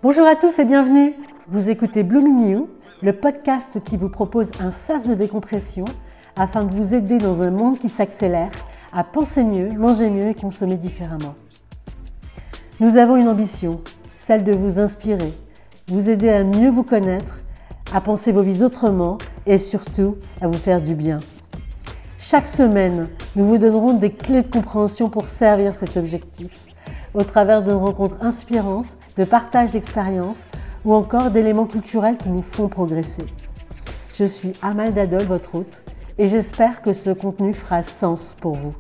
Bonjour à tous et bienvenue. Vous écoutez Blooming You, le podcast qui vous propose un sas de décompression afin de vous aider dans un monde qui s'accélère à penser mieux, manger mieux et consommer différemment. Nous avons une ambition, celle de vous inspirer, vous aider à mieux vous connaître, à penser vos vies autrement et surtout à vous faire du bien. Chaque semaine, nous vous donnerons des clés de compréhension pour servir cet objectif, au travers de rencontres inspirantes, de partage d'expériences ou encore d'éléments culturels qui nous font progresser. Je suis Amal Dadol, votre hôte, et j'espère que ce contenu fera sens pour vous.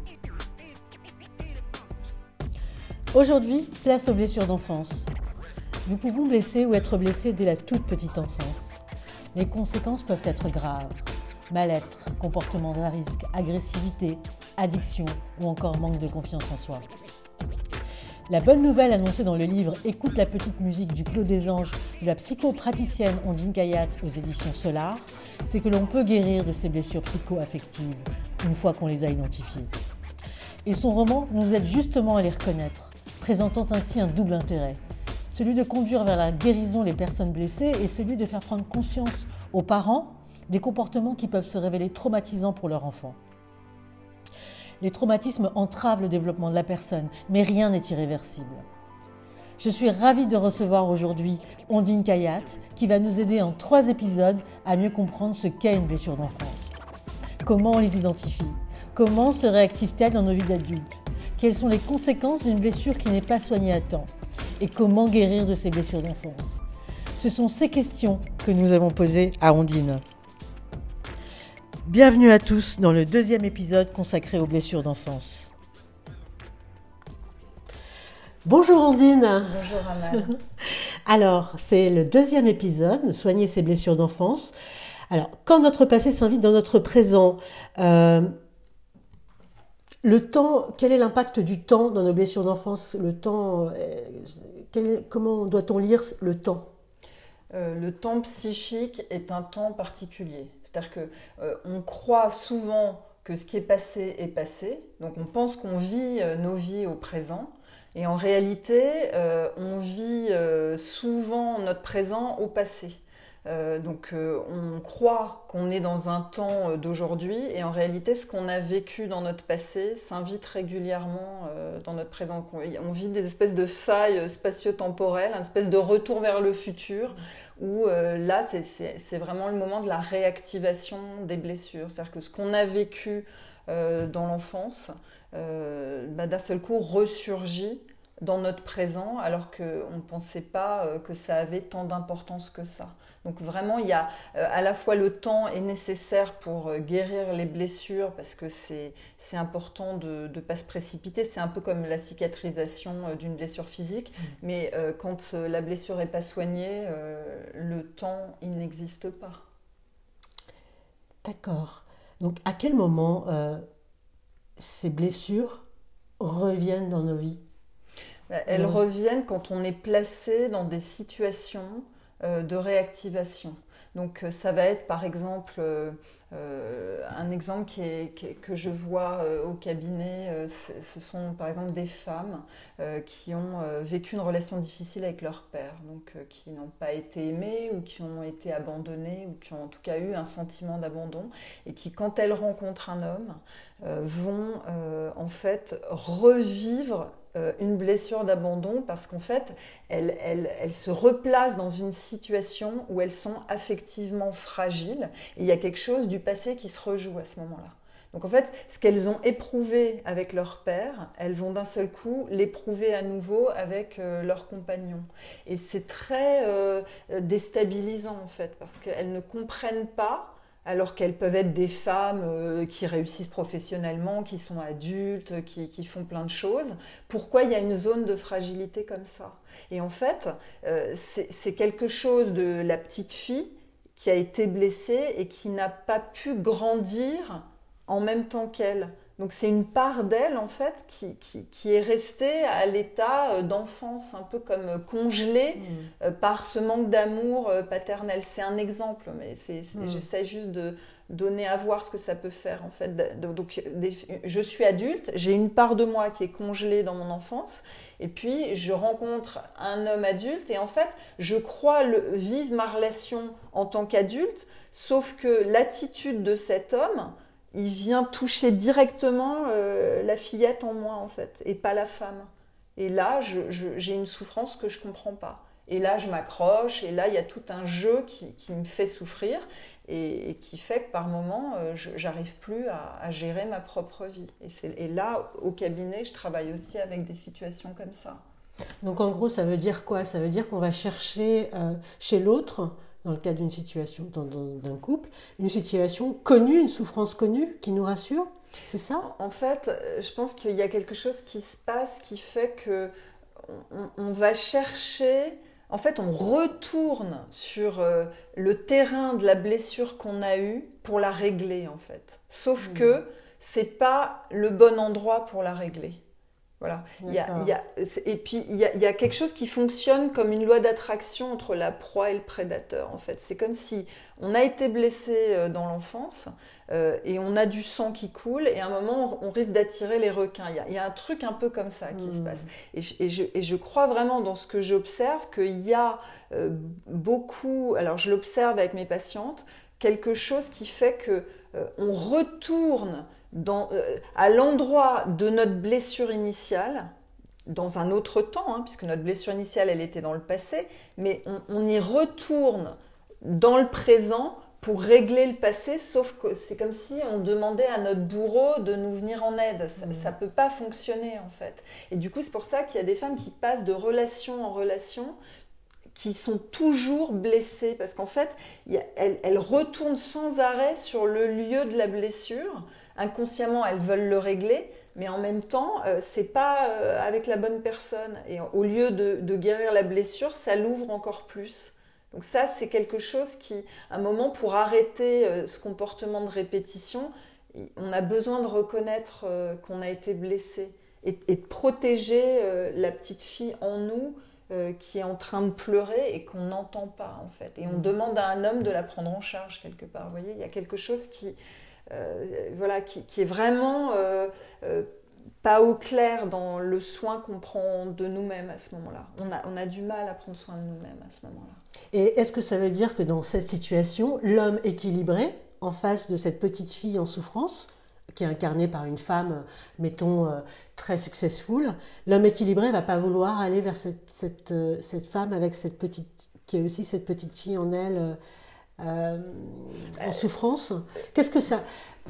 Aujourd'hui, place aux blessures d'enfance. Nous pouvons blesser ou être blessés dès la toute petite enfance. Les conséquences peuvent être graves. Mal-être, comportement à risque, agressivité, addiction ou encore manque de confiance en soi. La bonne nouvelle annoncée dans le livre « Écoute la petite musique du Clos des Anges » de la psychopraticienne Ondine Kayak aux éditions Solar, c'est que l'on peut guérir de ces blessures psycho-affectives une fois qu'on les a identifiées. Et son roman nous aide justement à les reconnaître, présentant ainsi un double intérêt. Celui de conduire vers la guérison les personnes blessées et celui de faire prendre conscience aux parents des comportements qui peuvent se révéler traumatisants pour leur enfant. Les traumatismes entravent le développement de la personne, mais rien n'est irréversible. Je suis ravie de recevoir aujourd'hui Ondine Kayat, qui va nous aider en 3 épisodes à mieux comprendre ce qu'est une blessure d'enfance. Comment on les identifie? Comment se réactivent-elles dans nos vies d'adultes? Quelles sont les conséquences d'une blessure qui n'est pas soignée à temps? Et comment guérir de ces blessures d'enfance? Ce sont ces questions que nous avons posées à Ondine. Bienvenue à tous dans le 2e épisode consacré aux blessures d'enfance. Bonjour Ondine. Bonjour Amal. Alors, c'est le 2e épisode, soigner ses blessures d'enfance. Alors, quand notre passé s'invite dans notre présent, le temps, quel est l'impact du temps dans nos blessures d'enfance? Le temps, comment doit-on lire le temps? Le temps psychique est un temps particulier. C'est-à-dire qu'on croit souvent que ce qui est passé, donc on pense qu'on vit nos vies au présent, et en réalité, on vit souvent notre présent au passé. Donc on croit qu'on est dans un temps d'aujourd'hui, et en réalité, ce qu'on a vécu dans notre passé s'invite régulièrement dans notre présent. On vit des espèces de failles spatio-temporelles, une espèce de retour vers le futur, où là, c'est vraiment le moment de la réactivation des blessures. C'est-à-dire que ce qu'on a vécu dans l'enfance, d'un seul coup, ressurgit dans notre présent, alors qu'on ne pensait pas que ça avait tant d'importance que ça. Donc vraiment, il y a à la fois le temps est nécessaire pour guérir les blessures, parce que c'est important de ne pas se précipiter. C'est un peu comme la cicatrisation d'une blessure physique, mais quand la blessure n'est pas soignée, le temps, il n'existe pas. D'accord. Donc à quel moment ces blessures reviennent dans nos vies? Elles reviennent quand on est placé dans des situations de réactivation. Donc ça va être par exemple, un exemple que je vois au cabinet, ce sont par exemple des femmes qui ont vécu une relation difficile avec leur père, donc qui n'ont pas été aimées ou qui ont été abandonnées ou qui ont en tout cas eu un sentiment d'abandon, et qui, quand elles rencontrent un homme, vont en fait revivre une blessure d'abandon, parce qu'en fait, elles se replacent dans une situation où elles sont affectivement fragiles, et il y a quelque chose du passé qui se rejoue à ce moment-là. Donc en fait, ce qu'elles ont éprouvé avec leur père, elles vont d'un seul coup l'éprouver à nouveau avec leur compagnon. Et c'est très déstabilisant en fait, parce qu'elles ne comprennent pas, alors qu'elles peuvent être des femmes qui réussissent professionnellement, qui sont adultes, qui font plein de choses. Pourquoi il y a une zone de fragilité comme ça? Et en fait, c'est quelque chose de la petite fille qui a été blessée et qui n'a pas pu grandir en même temps qu'elle. Donc c'est une part d'elle en fait qui est restée à l'état d'enfance, un peu comme congelée par ce manque d'amour paternel. C'est un exemple, mais j'essaie juste de donner à voir ce que ça peut faire en fait. Donc je suis adulte, j'ai une part de moi qui est congelée dans mon enfance, et puis je rencontre un homme adulte, et en fait je crois vivre ma relation en tant qu'adulte, sauf que l'attitude de cet homme, il vient toucher directement la fillette en moi, en fait, et pas la femme. Et là, j'ai une souffrance que je ne comprends pas. Et là, je m'accroche, et là, il y a tout un jeu qui me fait souffrir, et qui fait que par moments, je n'arrive plus à gérer ma propre vie. Et là, au cabinet, je travaille aussi avec des situations comme ça. Donc en gros, ça veut dire quoi? Ça veut dire qu'on va chercher chez l'autre, dans le cas d'une situation, d'un couple, une situation connue, une souffrance connue qui nous rassure? C'est ça? En fait, je pense qu'il y a quelque chose qui se passe qui fait que on va chercher, en fait, on retourne sur le terrain de la blessure qu'on a eue pour la régler, en fait. Sauf que c'est pas le bon endroit pour la régler. Voilà. Et puis il y a quelque chose qui fonctionne comme une loi d'attraction entre la proie et le prédateur, en fait. C'est comme si on a été blessé dans l'enfance et on a du sang qui coule, et à un moment on risque d'attirer les requins. Il y a un truc un peu comme ça qui se passe. Et je crois vraiment dans ce que j'observe qu'il y a beaucoup, alors je l'observe avec mes patientes, quelque chose qui fait que on retourne à l'endroit de notre blessure initiale, dans un autre temps, puisque notre blessure initiale, elle était dans le passé, mais on y retourne dans le présent pour régler le passé, sauf que c'est comme si on demandait à notre bourreau de nous venir en aide. Ça ne peut pas fonctionner, en fait. Et du coup, c'est pour ça qu'il y a des femmes qui passent de relation en relation, qui sont toujours blessées, parce qu'en fait, elles retournent sans arrêt sur le lieu de la blessure. Inconsciemment, elles veulent le régler, mais en même temps, c'est pas avec la bonne personne. Et au lieu de guérir la blessure, ça l'ouvre encore plus. Donc ça, c'est quelque chose qui, à un moment, pour arrêter ce comportement de répétition, on a besoin de reconnaître qu'on a été blessé et de protéger la petite fille en nous qui est en train de pleurer et qu'on n'entend pas, en fait. Et on demande à un homme de la prendre en charge quelque part. Vous voyez, il y a quelque chose qui est vraiment pas au clair dans le soin qu'on prend de nous-mêmes à ce moment-là. On a du mal à prendre soin de nous-mêmes à ce moment-là. Et est-ce que ça veut dire que dans cette situation, l'homme équilibré, en face de cette petite fille en souffrance, qui est incarnée par une femme, mettons, très successful, l'homme équilibré ne va pas vouloir aller vers cette femme avec cette petite, qui est aussi cette petite fille en elle, en souffrance. Qu'est-ce que ça...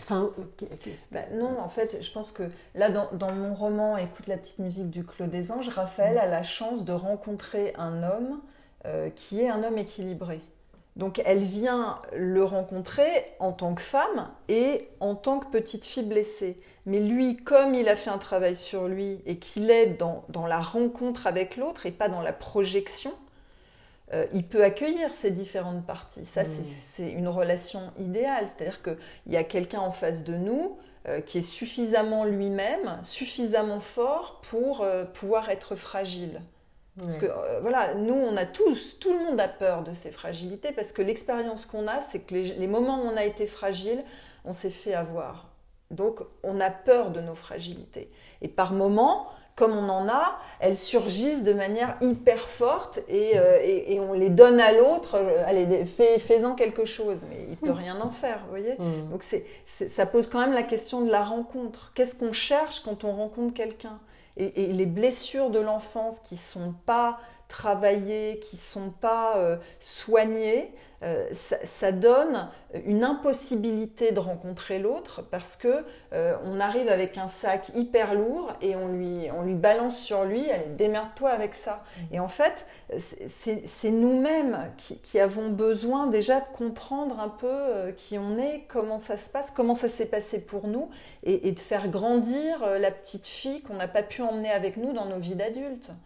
non, en fait, je pense que là, dans mon roman « Écoute la petite musique du Clos des Anges », Raphaël a la chance de rencontrer un homme qui est un homme équilibré. Donc, elle vient le rencontrer en tant que femme et en tant que petite fille blessée. Mais lui, comme il a fait un travail sur lui et qu'il est dans la rencontre avec l'autre et pas dans la projection, il peut accueillir ces différentes parties. Ça, c'est une relation idéale. C'est-à-dire qu'il y a quelqu'un en face de nous qui est suffisamment lui-même, suffisamment fort pour pouvoir être fragile. Parce que nous, on a tout le monde a peur de ces fragilités, parce que l'expérience qu'on a, c'est que les moments où on a été fragile, on s'est fait avoir. Donc, on a peur de nos fragilités. Et par moments, comme on en a, elles surgissent de manière hyper forte et on les donne à l'autre. Allez, fais-en quelque chose, mais il ne peut rien en faire, vous voyez. Donc, ça pose quand même la question de la rencontre. Qu'est-ce qu'on cherche quand on rencontre quelqu'un ? Et les blessures de l'enfance qui ne sont pas travaillées, qui ne sont pas soignées, ça donne une impossibilité de rencontrer l'autre, parce qu'on arrive avec un sac hyper lourd et on lui balance sur lui, allez, démerde-toi avec ça. Et en fait, c'est nous-mêmes qui avons besoin déjà de comprendre un peu qui on est, comment ça se passe, comment ça s'est passé pour nous, et de faire grandir la petite fille qu'on n'a pas pu emmener avec nous dans nos vies d'adultes.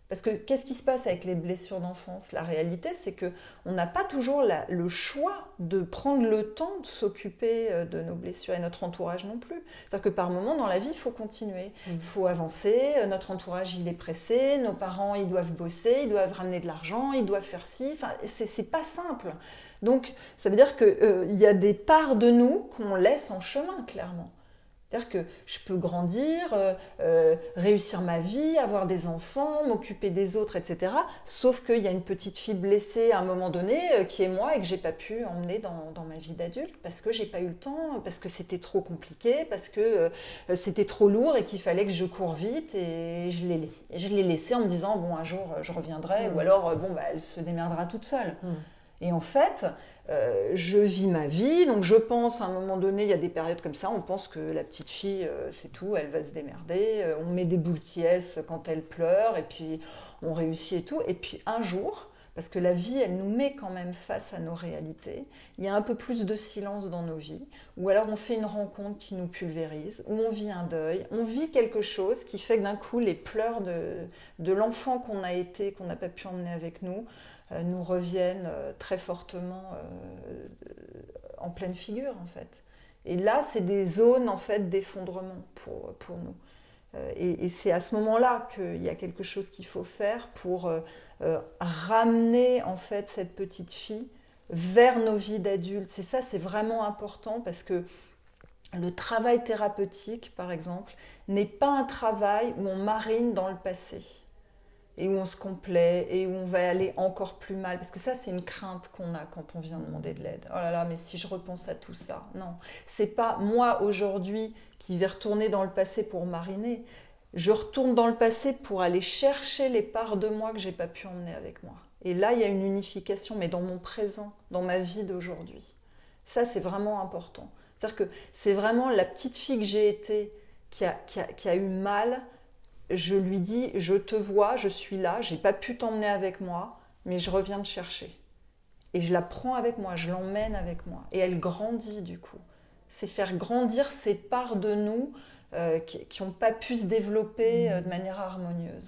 Parce que qu'est-ce qui se passe avec les blessures d'enfance? La réalité, c'est qu'on n'a pas toujours le choix de prendre le temps de s'occuper de nos blessures et notre entourage non plus. C'est-à-dire que par moment dans la vie, il faut continuer, il faut avancer, notre entourage il est pressé, nos parents ils doivent bosser, ils doivent ramener de l'argent, ils doivent faire ci, enfin, c'est pas simple. Donc ça veut dire qu'il y a des parts de nous qu'on laisse en chemin, clairement. C'est-à-dire que je peux grandir, réussir ma vie, avoir des enfants, m'occuper des autres, etc. Sauf qu'il y a une petite fille blessée à un moment donné qui est moi et que je n'ai pas pu emmener dans ma vie d'adulte parce que je n'ai pas eu le temps, parce que c'était trop compliqué, parce que c'était trop lourd et qu'il fallait que je cours vite et je l'ai laissée en me disant bon, un jour je reviendrai ou alors bon, bah, elle se démerdera toute seule. Et en fait, je vis ma vie, donc je pense à un moment donné, il y a des périodes comme ça, on pense que la petite fille, c'est tout, elle va se démerder, on met des boules qui quand elle pleure, et puis on réussit et tout. Et puis un jour, parce que la vie, elle nous met quand même face à nos réalités, il y a un peu plus de silence dans nos vies, ou alors on fait une rencontre qui nous pulvérise, ou on vit un deuil, on vit quelque chose qui fait que d'un coup, les pleurs de l'enfant qu'on a été, qu'on n'a pas pu emmener avec nous reviennent très fortement en pleine figure en fait. Et là, c'est des zones en fait d'effondrement pour nous. Et c'est à ce moment-là qu'il y a quelque chose qu'il faut faire pour ramener en fait cette petite fille vers nos vies d'adultes. C'est ça, c'est vraiment important parce que le travail thérapeutique, par exemple, n'est pas un travail où on marine dans le passé et où on se complaît, et où on va aller encore plus mal. Parce que ça, c'est une crainte qu'on a quand on vient demander de l'aide. Oh là là, mais si je repense à tout ça. Non, c'est pas moi, aujourd'hui, qui vais retourner dans le passé pour mariner. Je retourne dans le passé pour aller chercher les parts de moi que j'ai pas pu emmener avec moi. Et là, il y a une unification, mais dans mon présent, dans ma vie d'aujourd'hui. Ça, c'est vraiment important. C'est-à-dire que c'est vraiment la petite fille que j'ai été qui a eu mal. Je lui dis, je te vois, je suis là, j'ai pas pu t'emmener avec moi, mais je reviens te chercher. Et je la prends avec moi, je l'emmène avec moi. Et elle grandit du coup. C'est faire grandir ces parts de nous qui n'ont pas pu se développer de manière harmonieuse.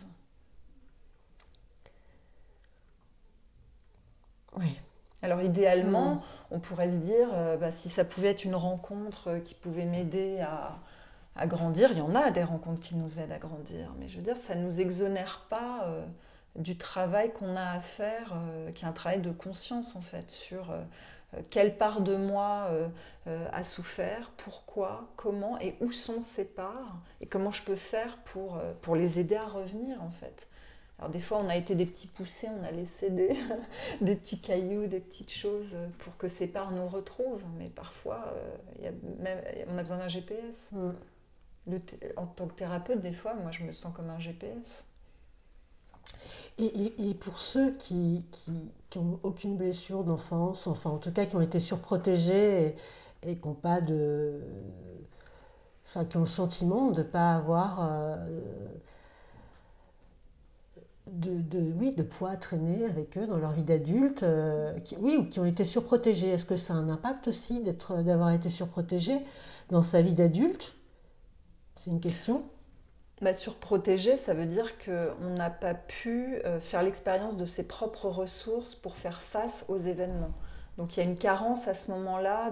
Oui. Alors idéalement, on pourrait se dire, si ça pouvait être une rencontre qui pouvait m'aider à grandir, il y en a des rencontres qui nous aident à grandir, mais je veux dire, ça ne nous exonère pas du travail qu'on a à faire, qui est un travail de conscience en fait, sur quelle part de moi a souffert, pourquoi, comment et où sont ces parts, et comment je peux faire pour les aider à revenir en fait. Alors des fois on a été des petits poussés, on a laissé des petits cailloux, des petites choses pour que ces parts nous retrouvent, mais parfois on a besoin d'un GPS. En tant que thérapeute, des fois, moi, je me sens comme un GPS. Et pour ceux qui n'ont aucune blessure d'enfance, enfin en tout cas qui ont été surprotégés et qui n'ont pas de... Enfin, qui ont le sentiment de ne pas avoir de poids à traîner avec eux dans leur vie d'adulte, ou qui ont été surprotégés. Est-ce que ça a un impact aussi d'avoir été surprotégé dans sa vie d'adulte ? C'est une question. Surprotéger, ça veut dire qu'on n'a pas pu faire l'expérience de ses propres ressources pour faire face aux événements. Donc il y a une carence à ce moment-là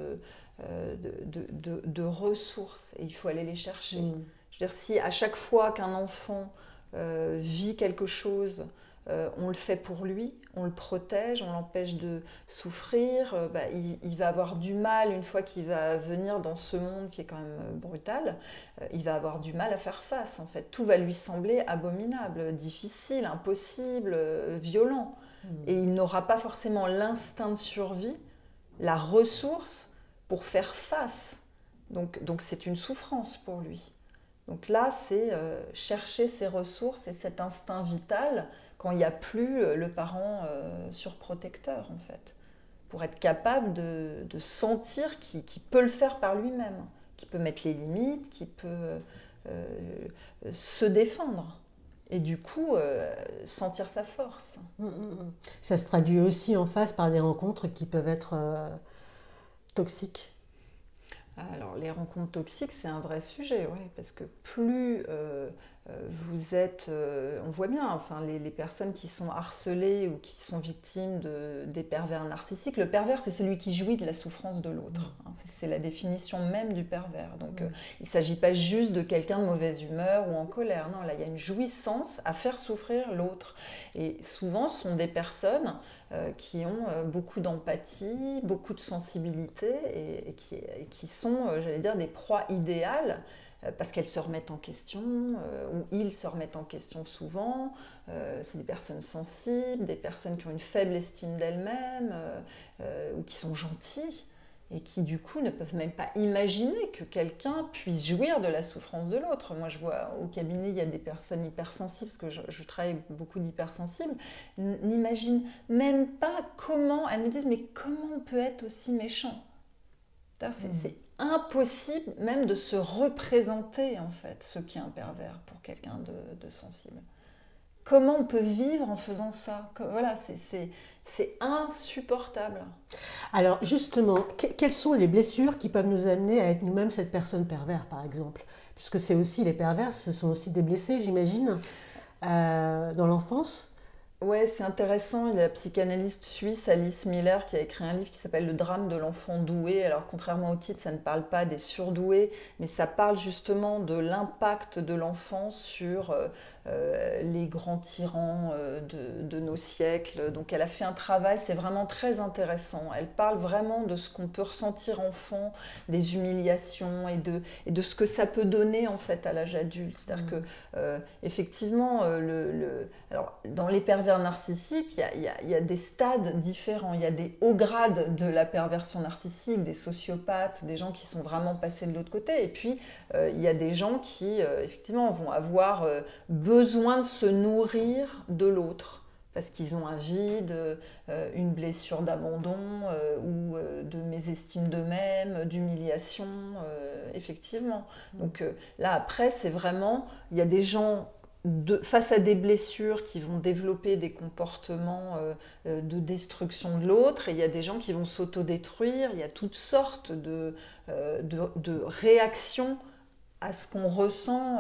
de ressources et il faut aller les chercher. Je veux dire, si à chaque fois qu'un enfant vit quelque chose, on le fait pour lui, on le protège, on l'empêche de souffrir, il va avoir du mal, une fois qu'il va venir dans ce monde qui est quand même brutal, il va avoir du mal à faire face en fait. Tout va lui sembler abominable, difficile, impossible, violent. Et il n'aura pas forcément l'instinct de survie, la ressource pour faire face. Donc c'est une souffrance pour lui. Donc là, c'est chercher ses ressources et cet instinct vital quand il n'y a plus le parent surprotecteur, en fait, pour être capable de sentir qu'il peut le faire par lui-même, qu'il peut mettre les limites, qu'il peut se défendre et du coup sentir sa force. Ça se traduit aussi en face par des rencontres qui peuvent être toxiques. Alors les rencontres toxiques, c'est un vrai sujet, ouais, parce que plus vous êtes, on voit bien, enfin, les personnes qui sont harcelées ou qui sont victimes des pervers narcissiques, le pervers, c'est celui qui jouit de la souffrance de l'autre. C'est la définition même du pervers. Donc, il ne s'agit pas juste de quelqu'un de mauvaise humeur ou en colère. Non, là, il y a une jouissance à faire souffrir l'autre. Et souvent, ce sont des personnes qui ont beaucoup d'empathie, beaucoup de sensibilité et qui sont, j'allais dire, des proies idéales parce qu'elles se remettent en question, ou ils se remettent en question souvent. C'est des personnes sensibles, des personnes qui ont une faible estime d'elles-mêmes, ou qui sont gentilles, et qui du coup ne peuvent même pas imaginer que quelqu'un puisse jouir de la souffrance de l'autre. Moi je vois au cabinet, il y a des personnes hypersensibles, parce que je travaille avec beaucoup d'hypersensibles, n'imaginent même pas comment, elles me disent mais comment on peut être aussi méchant ? C'est impossible même de se représenter en fait ce qu'est un pervers pour quelqu'un de sensible. Comment on peut vivre en faisant ça ? Voilà, c'est insupportable. Alors justement, quelles sont les blessures qui peuvent nous amener à être nous-mêmes cette personne pervers, par exemple ? Puisque c'est aussi les pervers, ce sont aussi des blessés, j'imagine, dans l'enfance. Ouais, c'est intéressant. Il y a la psychanalyste suisse Alice Miller qui a écrit un livre qui s'appelle Le drame de l'enfant doué. Alors, contrairement au titre, ça ne parle pas des surdoués, mais ça parle justement de l'impact de l'enfant sur les grands tyrans de nos siècles. Donc, elle a fait un travail, c'est vraiment très intéressant. Elle parle vraiment de ce qu'on peut ressentir enfant, des humiliations et de ce que ça peut donner en fait à l'âge adulte. C'est-à-dire que, effectivement, alors, dans les pervers narcissiques, il y a des stades différents. Il y a des hauts grades de la perversion narcissique, des sociopathes, des gens qui sont vraiment passés de l'autre côté. Et puis, il y a des gens qui, effectivement, vont avoir besoin de se nourrir de l'autre parce qu'ils ont un vide, une blessure d'abandon ou de mésestime d'eux-mêmes, d'humiliation, effectivement. Donc là, après, c'est vraiment, il y a des gens face à des blessures qui vont développer des comportements de destruction de l'autre, et il y a des gens qui vont s'autodétruire. Il y a toutes sortes de réactions à ce qu'on ressent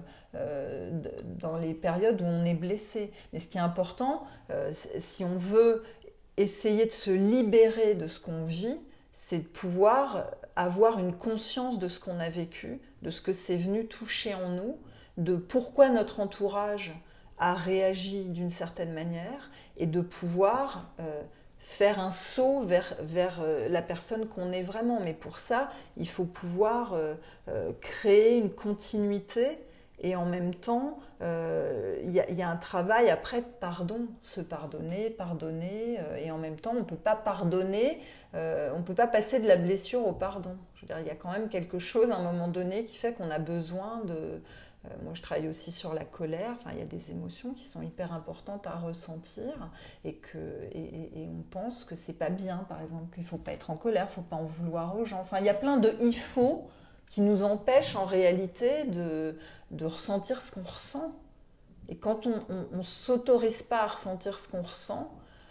dans les périodes où on est blessé. Mais ce qui est important, si on veut essayer de se libérer de ce qu'on vit, c'est de pouvoir avoir une conscience de ce qu'on a vécu, de ce que c'est venu toucher en nous, de pourquoi notre entourage a réagi d'une certaine manière, et de pouvoir faire un saut vers la personne qu'on est vraiment. Mais pour ça, il faut pouvoir créer une continuité, et en même temps, il y a un travail après, se pardonner, et en même temps, on ne peut pas pardonner, on ne peut pas passer de la blessure au pardon. Je veux dire, il y a quand même quelque chose à un moment donné qui fait qu'on a besoin de... Moi, je travaille aussi sur la colère. Enfin, il y a des émotions qui sont hyper importantes à ressentir, et on pense que c'est pas bien, par exemple, qu'il faut pas être en colère, il faut pas en vouloir aux gens. Enfin, il y a plein de il faut qui nous empêchent en réalité de ressentir ce qu'on ressent. Et quand on s'autorise pas à ressentir ce qu'on ressent,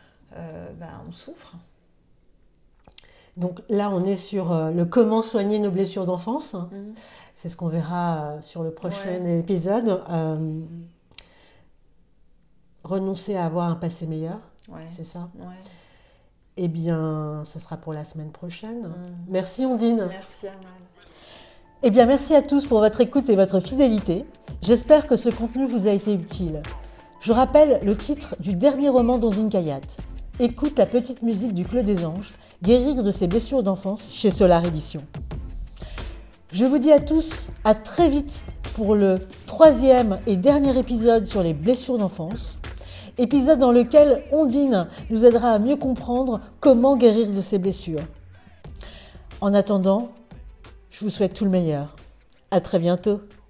on souffre. Donc là, on est sur le comment soigner nos blessures d'enfance. C'est ce qu'on verra sur le prochain épisode. Renoncer à avoir un passé meilleur, c'est ça ? Eh bien, ça sera pour la semaine prochaine. Merci Ondine. Merci Amal. Eh bien, merci à tous pour votre écoute et votre fidélité. J'espère que ce contenu vous a été utile. Je rappelle le titre du dernier roman d'Ondine Kayat. Écoute la petite musique du Clos des Anges, guérir de ses blessures d'enfance chez Solar Éditions. Je vous dis à tous à très vite pour le 3e et dernier épisode sur les blessures d'enfance. Épisode dans lequel Ondine nous aidera à mieux comprendre comment guérir de ces blessures. En attendant, je vous souhaite tout le meilleur. À très bientôt.